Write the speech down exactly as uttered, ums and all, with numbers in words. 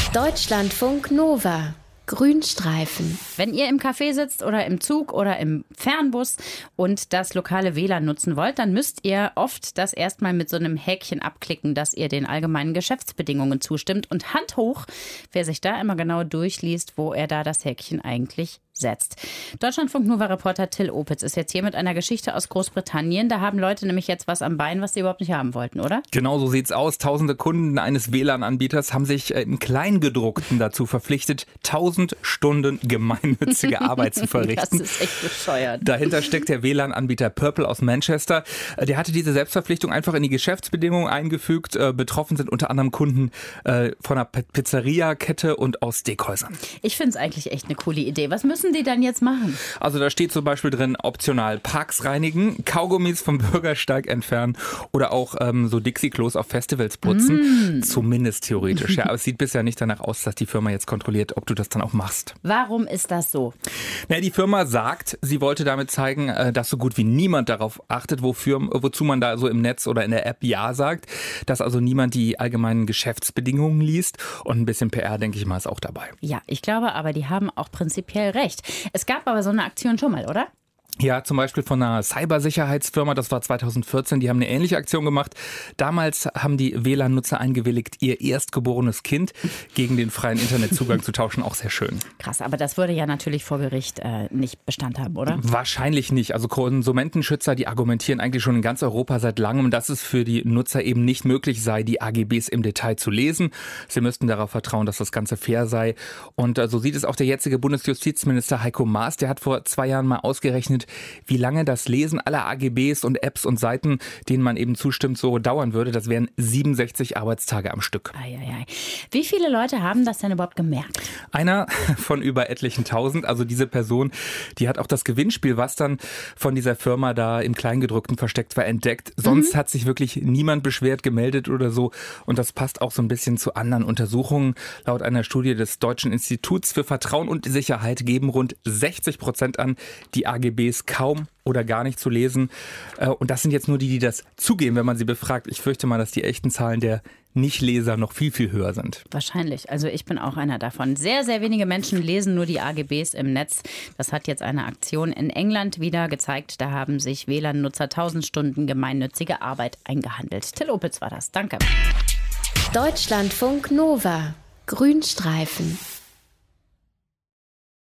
Deutschlandfunk Nova. Grünstreifen. Wenn ihr im Café sitzt oder im Zug oder im Fernbus und das lokale W L A N nutzen wollt, dann müsst ihr oft das erstmal mit so einem Häkchen abklicken, dass ihr den allgemeinen Geschäftsbedingungen zustimmt. Und Hand hoch, wer sich da immer genau durchliest, wo er da das Häkchen eigentlich setzt. Deutschlandfunk Nova-Reporter Till Opitz ist jetzt hier mit einer Geschichte aus Großbritannien. Da haben Leute nämlich jetzt was am Bein, was sie überhaupt nicht haben wollten, oder? Genau so sieht's aus. Tausende Kunden eines W L A N-Anbieters haben sich im Kleingedruckten dazu verpflichtet, tausend Stunden gemeinnützige Arbeit zu verrichten. Das ist echt bescheuert. Dahinter steckt der W L A N-Anbieter Purple aus Manchester. Der hatte diese Selbstverpflichtung einfach in die Geschäftsbedingungen eingefügt. Betroffen sind unter anderem Kunden von einer Pizzeria-Kette und aus Steakhäusern. Ich finde es eigentlich echt eine coole Idee. Was müssen die dann jetzt machen? Also da steht zum Beispiel drin, optional Parks reinigen, Kaugummis vom Bürgersteig entfernen oder auch ähm, so Dixie-Klos auf Festivals putzen. Mm. Zumindest theoretisch. Ja, aber es sieht bisher nicht danach aus, dass die Firma jetzt kontrolliert, ob du das dann auch machst. Warum ist das so? Na, die Firma sagt, sie wollte damit zeigen, dass so gut wie niemand darauf achtet, wofür, wozu man da so im Netz oder in der App Ja sagt. Dass also niemand die allgemeinen Geschäftsbedingungen liest. Und ein bisschen P R, denke ich mal, ist auch dabei. Ja, ich glaube aber, die haben auch prinzipiell recht. Es gab aber so eine Aktion schon mal, oder? Ja, zum Beispiel von einer Cybersicherheitsfirma, das war zweitausendvierzehn, die haben eine ähnliche Aktion gemacht. Damals haben die W L A N-Nutzer eingewilligt, ihr erstgeborenes Kind gegen den freien Internetzugang zu tauschen. Auch sehr schön. Krass, aber das würde ja natürlich vor Gericht äh, nicht Bestand haben, oder? Wahrscheinlich nicht. Also Konsumentenschützer, die argumentieren eigentlich schon in ganz Europa seit langem, dass es für die Nutzer eben nicht möglich sei, die A G Bs im Detail zu lesen. Sie müssten darauf vertrauen, dass das Ganze fair sei. Und äh, so sieht es auch der jetzige Bundesjustizminister Heiko Maas. Der hat vor zwei Jahren mal ausgerechnet, wie lange das Lesen aller A G Bs und Apps und Seiten, denen man eben zustimmt, so dauern würde. Das wären siebenundsechzig Arbeitstage am Stück. Eieiei. Wie viele Leute haben das denn überhaupt gemerkt? Einer von über etlichen tausend. Also diese Person, die hat auch das Gewinnspiel, was dann von dieser Firma da im Kleingedruckten versteckt war, entdeckt. Sonst mhm. hat sich wirklich niemand beschwert, gemeldet oder so. Und das passt auch so ein bisschen zu anderen Untersuchungen. Laut einer Studie des Deutschen Instituts für Vertrauen und Sicherheit geben rund sechzig Prozent an, die A G Bs kaum oder gar nicht zu lesen. Und das sind jetzt nur die, die das zugeben, wenn man sie befragt. Ich fürchte mal, dass die echten Zahlen der Nichtleser noch viel, viel höher sind. Wahrscheinlich. Also ich bin auch einer davon. Sehr, sehr wenige Menschen lesen nur die A G Bs im Netz. Das hat jetzt eine Aktion in England wieder gezeigt. Da haben sich W L A N-Nutzer tausend Stunden gemeinnützige Arbeit eingehandelt. Till Opitz war das. Danke. Deutschlandfunk Nova. Grünstreifen.